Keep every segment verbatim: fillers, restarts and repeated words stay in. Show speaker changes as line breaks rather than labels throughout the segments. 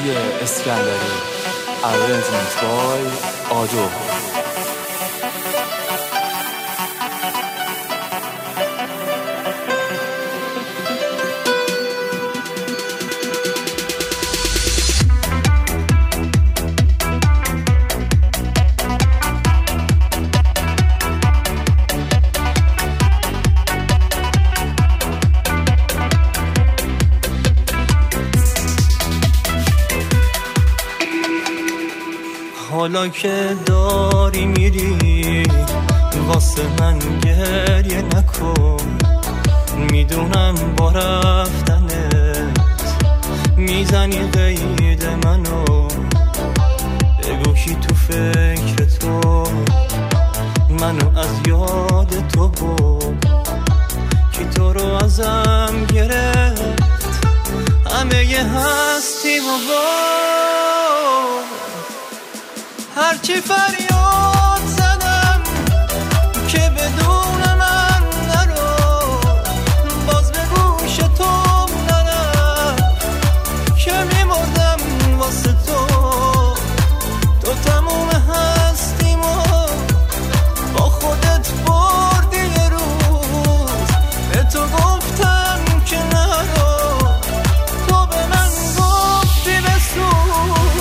مهدی اسکندری. Arrangement by آدو.
حالا که داری میری واسه من گریه نکن، میدونم با رفتنت میزنی قید منو، بگو کی تو فکر تو منو از یاد تو برد، کی تو رو ازم گرفت همه ی هستی و با هرچی فریاد زدم که بدون من نرو، باز به گوش تو نرم که میمردم واسه تو. تو تموم هستیمو با خودت بردی یه روز، به تو گفتم که نرو، تو به من گفتی بسوز.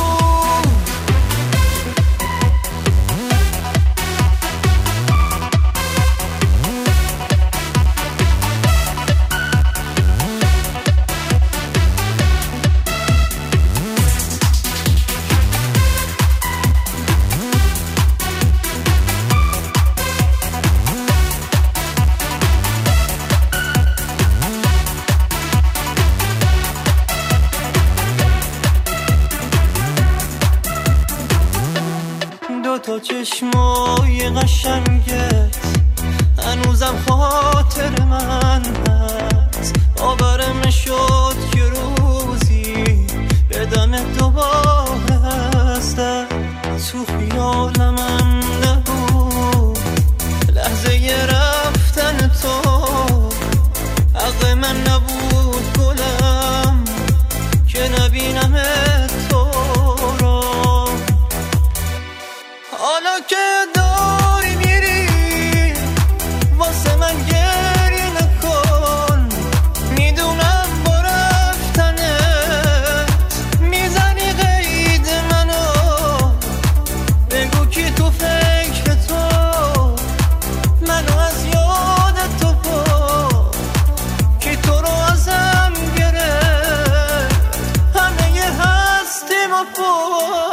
تو چشمای قشنگت هنوزم خاطر من هست، باورم شد که روزی بدم دوباره هستم. تو خیالمم نبود لحظه ی رفتن تو، حق من نبود گلم که نبینم تو رو. حالا که داری میری واسه من گریه نکن، میدونم با رفتنت میزنی قید منو، بگو کی تو فکر تو منو از یاد تو برد، کی تو رو ازم گرفت همه ی هستیم و برد.